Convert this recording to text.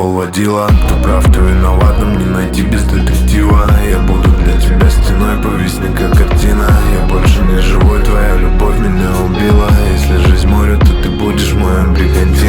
нашел водила. Кто прав, кто виноват, нам не найти без детектива. Я буду для тебя стеной, повисни как картина. Я больше не живой, твоя любовь меня убила. Если жизнь море, то ты будешь моим бригантином.